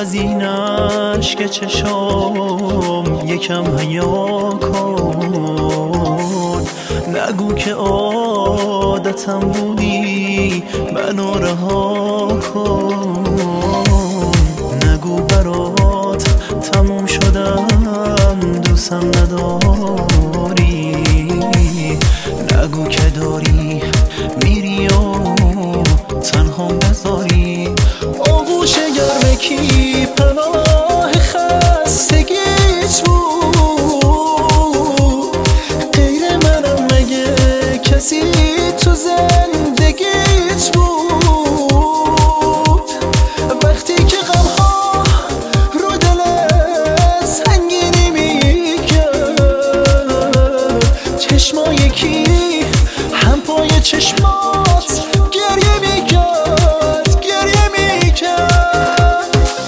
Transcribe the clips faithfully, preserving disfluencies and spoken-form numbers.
از این اشک چشام یکم حیا کن. نگو که عادتم بودی منو رها کن. نگو برات تموم شدم دوستم نداری. نگو که داری میری و تنها بذاری. آغوش گرم کی پناه خستگیت بود؟ غیر منم مگه کسی تو زندگیت بود؟ وقتی که غمها رو دلت سنگینی میکرد، چشمای کی هم پای چشمات گریه میکرد گریه میکرد.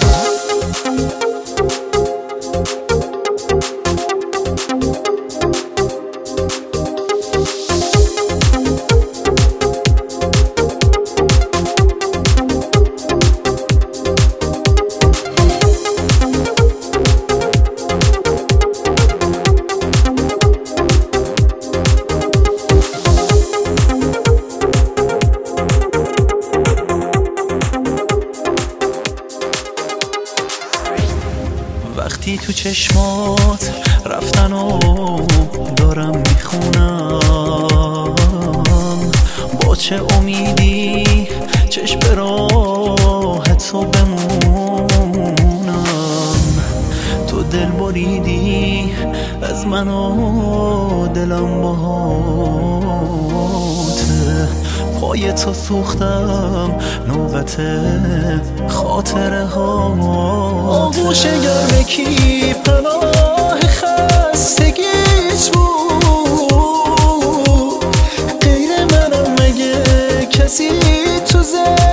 وقتی تو چشمات رفتن و دارم میخونم، با چه امیدی چشم به راه تو بمونم. تو دل بریدی از من و دلم باهاته. پای تو سوختم نوبت خاطره ها. آغوش گرم کی پناه خستگیت بود؟ غیر منم مگه کسی تو زندگیت